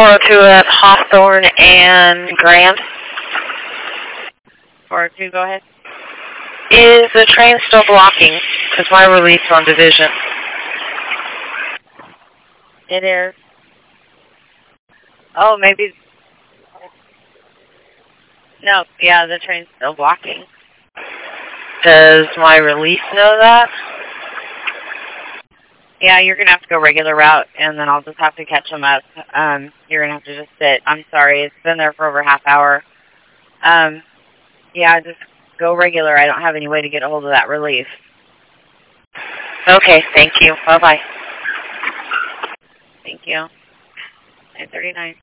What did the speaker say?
402 at Hawthorne and Grand. 402, go ahead. Is the train still blocking? Because my release on Division. It is. Oh, maybe. No, yeah, the train's still blocking. Does my release know that? Yeah, you're going to have to go regular route, and then I'll just have to catch them up. You're going to have to just sit. I'm sorry. It's been there for over a half hour. Yeah, just go regular. I don't have any way to get a hold of that relief. Okay, thank you. Bye-bye. Thank you. 939.